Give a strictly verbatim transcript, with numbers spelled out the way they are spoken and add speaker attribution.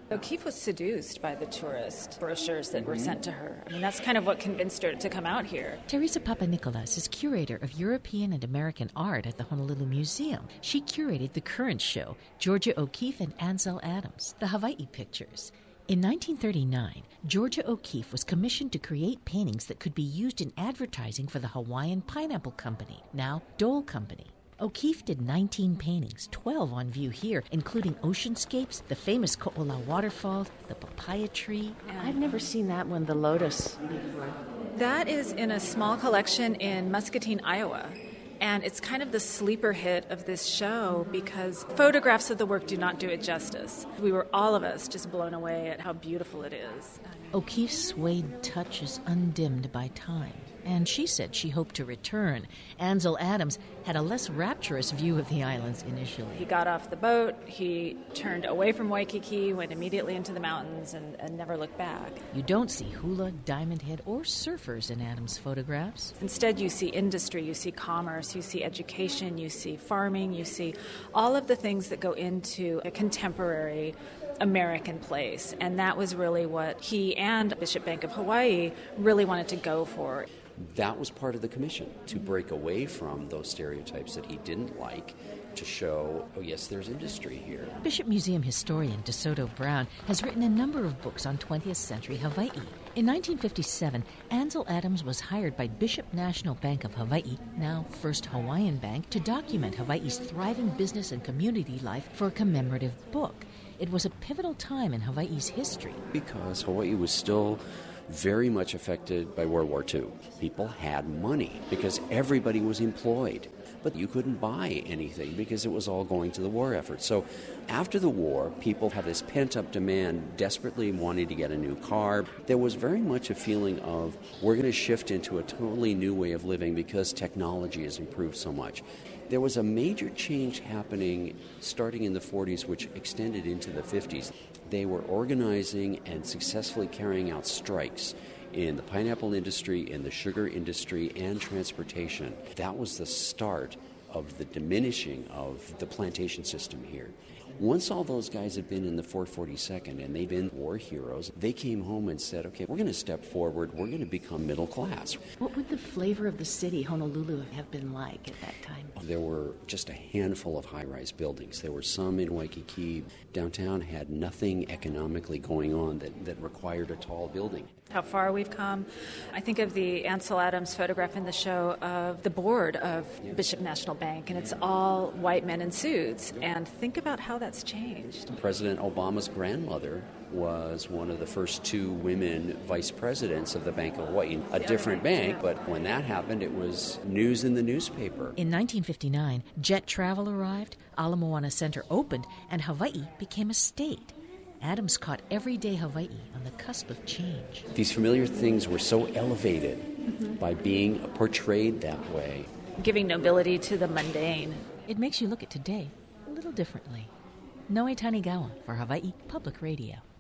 Speaker 1: O'Keeffe was seduced by the tourist brochures that
Speaker 2: mm-hmm.
Speaker 1: were sent to her. I mean, that's kind of what convinced her to come out here.
Speaker 3: Teresa Papanikolaou is curator of European and American art at the Honolulu Museum. She curated the current show, Georgia O'Keeffe and Ansel Adams, the Hawaii Pictures. In nineteen thirty-nine, Georgia O'Keeffe was commissioned to create paintings that could be used in advertising for the Hawaiian Pineapple Company, now Dole Company. O'Keeffe did nineteen paintings, twelve on view here, including oceanscapes, the famous Ko'ola waterfall, the papaya tree.
Speaker 4: I've never seen that one, the lotus, before.
Speaker 1: That is in a small collection in Muscatine, Iowa. And it's kind of the sleeper hit of this show because photographs of the work do not do it justice. We were, all of us, just blown away at how beautiful it is.
Speaker 3: O'Keeffe's suede touch is undimmed by time, and she said she hoped to return. Ansel Adams had a less rapturous view of the islands initially.
Speaker 1: He got off the boat, he turned away from Waikiki, went immediately into the mountains, and, and never looked back.
Speaker 3: You don't see hula, diamond head, or surfers in Adams' photographs.
Speaker 1: Instead, you see industry, you see commerce, you see education, you see farming, you see all of the things that go into a contemporary American place. And that was really what he and Bishop Bank of Hawaii really wanted to go for.
Speaker 2: That was part of the commission, to break away from those stereotypes that he didn't like, to show, oh yes, there's industry here.
Speaker 3: Bishop Museum historian DeSoto Brown has written a number of books on twentieth century Hawaii. In nineteen fifty-seven, Ansel Adams was hired by Bishop National Bank of Hawaii, now First Hawaiian Bank, to document Hawaii's thriving business and community life for a commemorative book. It was a pivotal time in Hawaii's history.
Speaker 2: Because Hawaii was still very much affected by World War Two. People had money because everybody was employed. But you couldn't buy anything because it was all going to the war effort. So after the war, people have this pent-up demand, desperately wanting to get a new car. There was very much a feeling of, we're going to shift into a totally new way of living because technology has improved so much. There was a major change happening starting in the forties, which extended into the fifties. They were organizing and successfully carrying out strikes in the pineapple industry, in the sugar industry, and transportation. That was the start of the diminishing of the plantation system here. Once all those guys had been in the four forty-second and they'd been war heroes, they came home and said, okay, we're going to step forward, we're going to become middle class.
Speaker 4: What would the flavor of the city, Honolulu, have been like at that time?
Speaker 2: There were just a handful of high-rise buildings. There were some in Waikiki. Downtown had nothing economically going on that, that required a tall building.
Speaker 1: How far we've come. I think of the Ansel Adams photograph in the show of the board of
Speaker 2: yeah.
Speaker 1: Bishop National Bank, and it's all white men in suits. And think about how that's changed.
Speaker 2: President Obama's grandmother was one of the first two women vice presidents of the Bank of Hawaii, a different bank, but when that happened, it was news in the newspaper.
Speaker 3: In nineteen fifty-nine, jet travel arrived, Ala Moana Center opened, and Hawaii became a state. Adams caught everyday Hawaii on the cusp of change.
Speaker 2: These familiar things were so elevated mm-hmm. by being portrayed that way.
Speaker 1: Giving nobility to the mundane.
Speaker 3: It makes you look at today a little differently. Noe Tanigawa for Hawaii Public Radio.